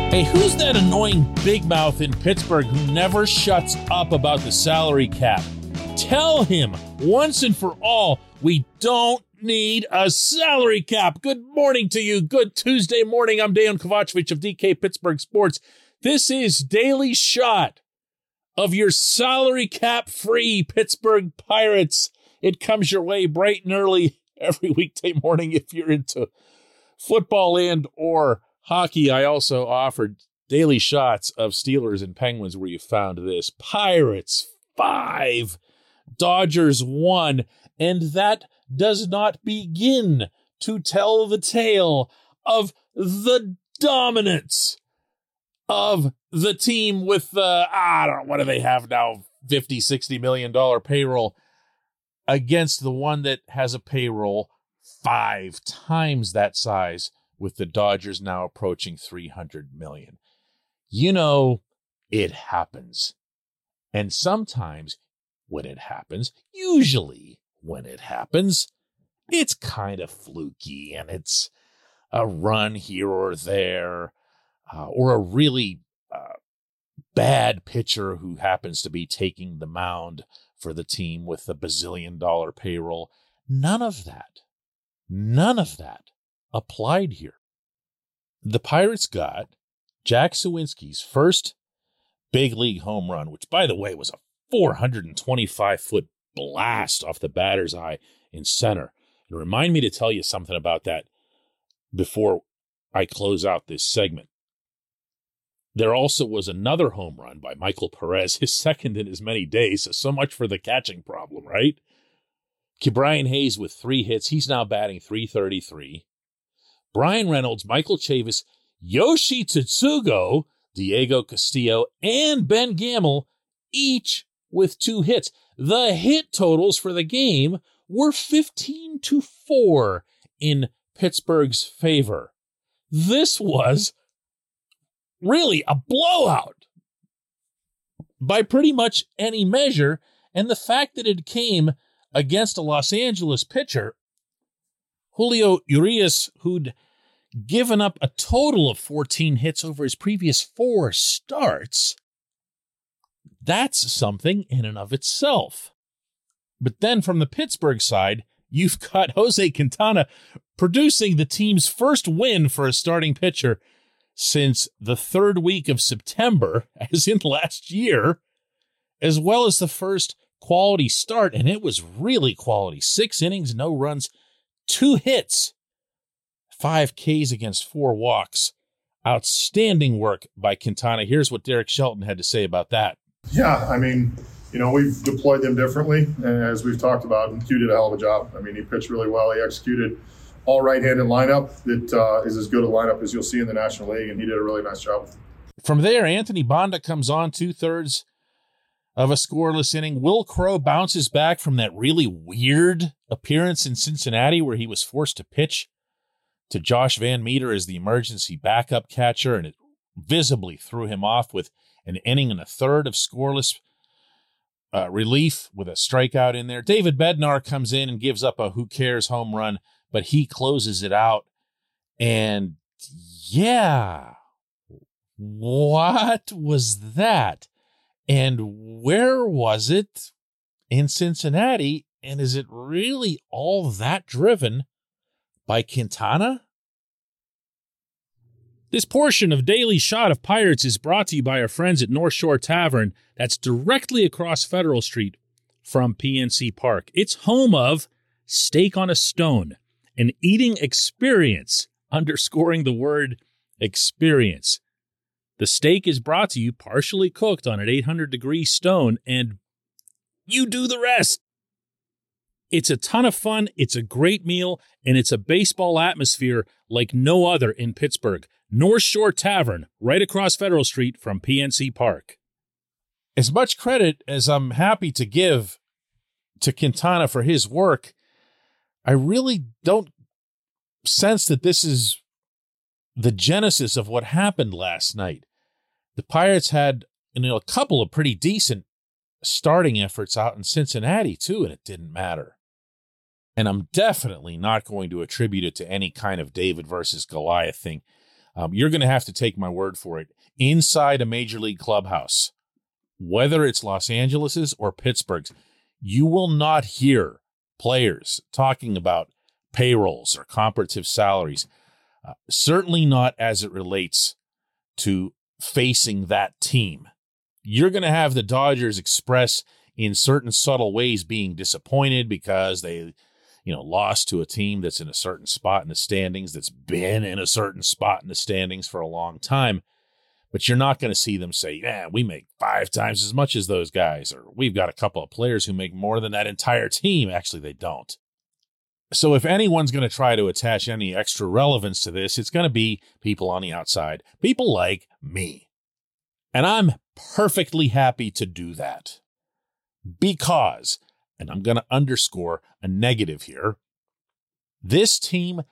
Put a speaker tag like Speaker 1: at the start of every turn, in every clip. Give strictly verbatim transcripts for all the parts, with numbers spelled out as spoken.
Speaker 1: Hey, who's that annoying big mouth in Pittsburgh who never shuts up about the salary cap? Tell him once and for all, we don't need a salary cap. Good morning to you. Good Tuesday morning. I'm Dejan Kovacevic of D K Pittsburgh Sports. This is Daily Shot of your salary cap free Pittsburgh Pirates. It comes your way bright and early every weekday morning if you're into football and or hockey. I also offered daily shots of Steelers and Penguins where you found this. Pirates five, Dodgers one, and that does not begin to tell the tale of the dominance of the team with the, I don't know, what do they have now, fifty, sixty million dollars payroll against the one that has a payroll five times that size, with the Dodgers now approaching three hundred million dollars. You know, it happens. And sometimes when it happens, usually when it happens, it's kind of fluky and it's a run here or there, uh, or a really uh, bad pitcher who happens to be taking the mound for the team with a bazillion dollar payroll. None of that, none of that applied here. The Pirates got Jack Suwinski's first big league home run, which, by the way, was a four hundred twenty-five foot blast off the batter's eye in center. And remind me to tell you something about that before I close out this segment. There also was another home run by Michael Perez, his second in as many days. So, so much for the catching problem, right? Ke'Bryan Hayes with three hits. He's now batting three thirty-three. Brian Reynolds, Michael Chavis, Yoshi Tsutsugo, Diego Castillo, and Ben Gamel, each with two hits. The hit totals for the game were fifteen to four in Pittsburgh's favor. This was really a blowout by pretty much any measure, and the fact that it came against a Los Angeles pitcher, Julio Urias, who'd given up a total of fourteen hits over his previous four starts, that's something in and of itself. But then from the Pittsburgh side, you've got Jose Quintana producing the team's first win for a starting pitcher since the third week of September, as in last year, as well as the first quality start, and it was really quality. Six innings, no runs, two hits, five Ks against four walks. Outstanding work by Quintana. Here's what Derek Shelton had to say about that.
Speaker 2: Yeah, I mean, you know, we've deployed them differently, and as we've talked about, and Q did a hell of a job. I mean, he pitched really well. He executed all right-handed lineup that uh, is as good a lineup as you'll see in the National League, and he did a really nice job.
Speaker 1: From there, Anthony Banda comes on two-thirds of a scoreless inning. Will Crowe bounces back from that really weird appearance in Cincinnati where he was forced to pitch to Josh Van Meter as the emergency backup catcher, and it visibly threw him off with an inning and a third of scoreless uh, relief with a strikeout in there. David Bednar comes in and gives up a who cares home run, but he closes it out. And yeah, what was that? And where was it in Cincinnati? And is it really all that driven by Quintana? This portion of Daily Shot of Pirates is brought to you by our friends at North Shore Tavern. That's directly across Federal Street from P N C Park. It's home of Steak on a Stone, an eating experience, underscoring the word experience. The steak is brought to you partially cooked on an eight hundred degree stone, and you do the rest. It's a ton of fun, it's a great meal, and it's a baseball atmosphere like no other in Pittsburgh. North Shore Tavern, right across Federal Street from P N C Park. As much credit as I'm happy to give to Quintana for his work, I really don't sense that this is the genesis of what happened last night. The Pirates had, you know, a couple of pretty decent starting efforts out in Cincinnati, too, and it didn't matter. And I'm definitely not going to attribute it to any kind of David versus Goliath thing. Um, you're going to have to take my word for it. Inside a major league clubhouse, whether it's Los Angeles's or Pittsburgh's, you will not hear players talking about payrolls or comparative salaries. Uh, certainly not as it relates to facing that team. You're going to have the Dodgers express in certain subtle ways being disappointed because they, you know, lost to a team that's in a certain spot in the standings, that's been in a certain spot in the standings for a long time. But you're not going to see them say, yeah, we make five times as much as those guys, or we've got a couple of players who make more than that entire team. Actually, they don't. So if anyone's going to try to attach any extra relevance to this, it's going to be people on the outside, people like me. And I'm perfectly happy to do that because, and I'm going to underscore a negative here, this team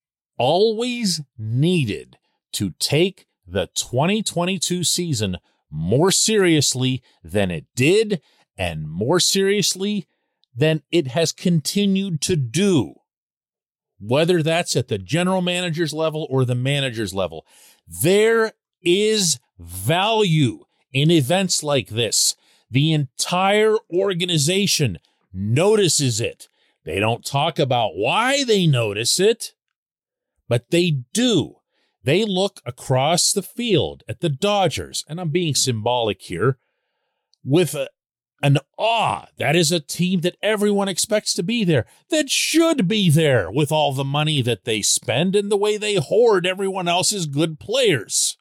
Speaker 1: always needed to take the twenty twenty-two season more seriously than it did and more seriously than it has continued to do, whether that's at the general manager's level or the manager's level. There is value in events like this. The entire organization notices it. They don't talk about why they notice it, but they do. They look across the field at the Dodgers, and I'm being symbolic here, with a, an awe. That is a team that everyone expects to be there, that should be there with all the money that they spend and the way they hoard everyone else's good players.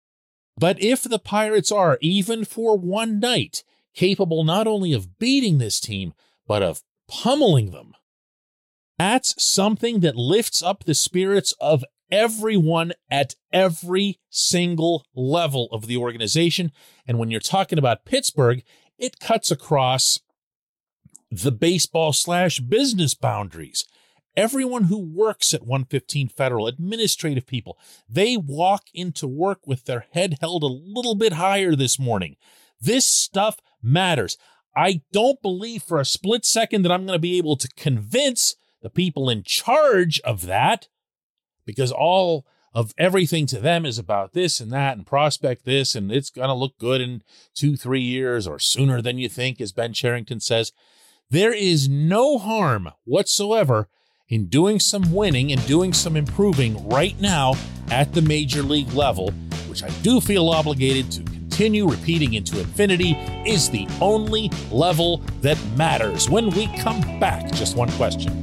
Speaker 1: But if the Pirates are, even for one night, capable not only of beating this team, but of pummeling them, that's something that lifts up the spirits of everyone at every single level of the organization. And when you're talking about Pittsburgh, it cuts across the baseball slash business boundaries. Everyone who works at one fifteen Federal, administrative people, they walk into work with their head held a little bit higher this morning. This stuff matters. I don't believe for a split second that I'm going to be able to convince the people in charge of that, because all of everything to them is about this and that and prospect this, and it's going to look good in two, three years or sooner than you think, as Ben Cherington says. There is no harm whatsoever in doing some winning and doing some improving right now at the major league level, which I do feel obligated to continue repeating into infinity is the only level that matters. When we come back, just one question.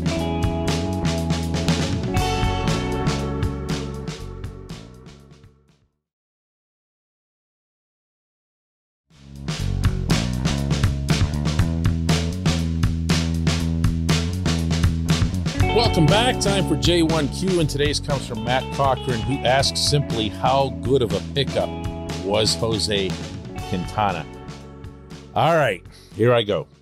Speaker 1: Welcome back. Time for J one Q, and today's comes from Matt Cochran, who asks simply, how good of a pickup was Jose Quintana? All right, here I go.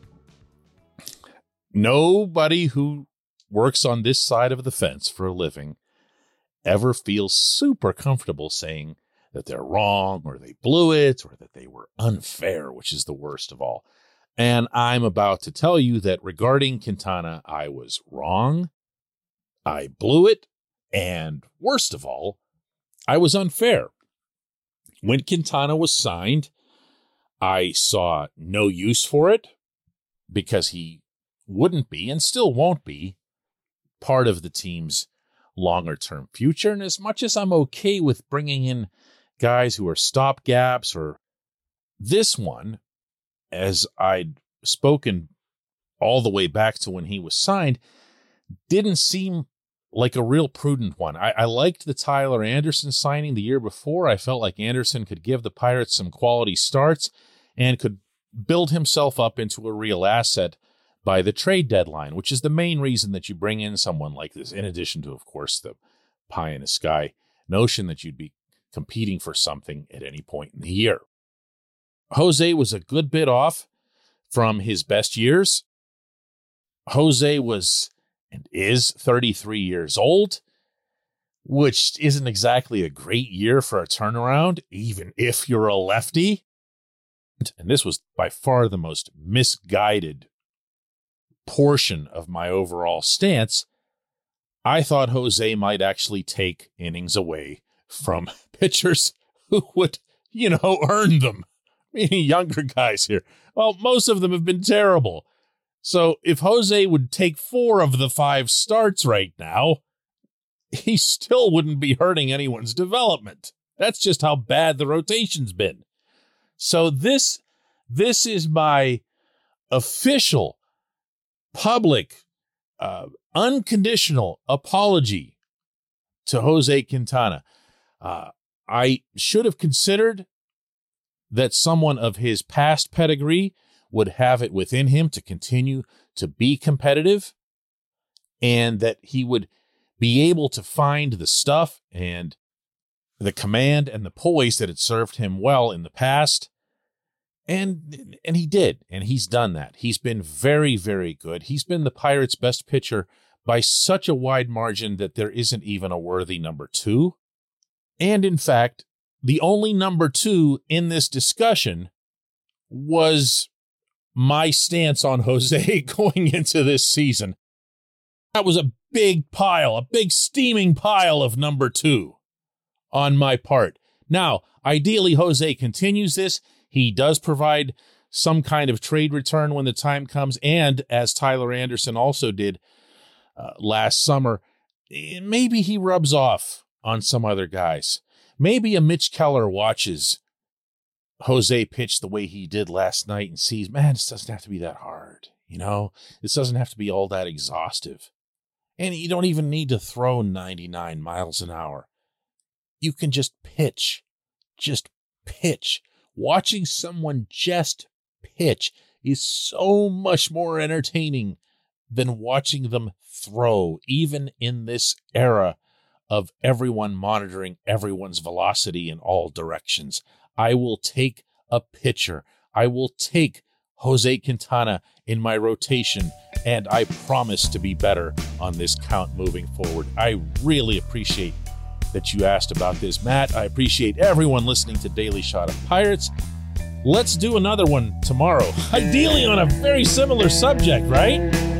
Speaker 1: Nobody who works on this side of the fence for a living ever feels super comfortable saying that they're wrong or they blew it or that they were unfair, which is the worst of all. And I'm about to tell you that regarding Quintana, I was wrong. I blew it. And worst of all, I was unfair. When Quintana was signed, I saw no use for it because he wouldn't be and still won't be part of the team's longer-term future. And as much as I'm okay with bringing in guys who are stopgaps, or this one, as I'd spoken all the way back to when he was signed, didn't seem like a real prudent one. I, I liked the Tyler Anderson signing the year before. I felt like Anderson could give the Pirates some quality starts and could build himself up into a real asset by the trade deadline, which is the main reason that you bring in someone like this, in addition to, of course, the pie in the sky notion that you'd be competing for something at any point in the year. Jose was a good bit off from his best years. Jose was and is thirty-three years old, which isn't exactly a great year for a turnaround, even if you're a lefty. And this was by far the most misguided portion of my overall stance. I thought Jose might actually take innings away from pitchers who would, you know, earn them, meaning younger guys here. Well, most of them have been terrible. So if Jose would take four of the five starts right now, he still wouldn't be hurting anyone's development. That's just how bad the rotation's been. So this, this is my official, public, uh, unconditional apology to Jose Quintana. Uh, I should have considered that someone of his past pedigree would have it within him to continue to be competitive, and that he would be able to find the stuff and the command and the poise that had served him well in the past. And, and he did, and he's done that. He's been very, very good. He's been the Pirates' best pitcher by such a wide margin that there isn't even a worthy number two. And in fact, the only number two in this discussion was my stance on Jose going into this season. That was a big pile, a big steaming pile of number two on my part. Now, ideally, Jose continues this. He does provide some kind of trade return when the time comes. And as Tyler Anderson also did uh, last summer, maybe he rubs off on some other guys. Maybe a Mitch Keller watches Jose pitch the way he did last night and sees, man, this doesn't have to be that hard. You know, this doesn't have to be all that exhaustive. And you don't even need to throw ninety-nine miles an hour. You can just pitch, just pitch. Watching someone just pitch is so much more entertaining than watching them throw, even in this era of everyone monitoring everyone's velocity in all directions. I will take a pitcher. I will take Jose Quintana in my rotation, and I promise to be better on this count moving forward. I really appreciate that you asked about this, Matt. I appreciate everyone listening to Daily Shot of Pirates. Let's do another one tomorrow, ideally on a very similar subject, right?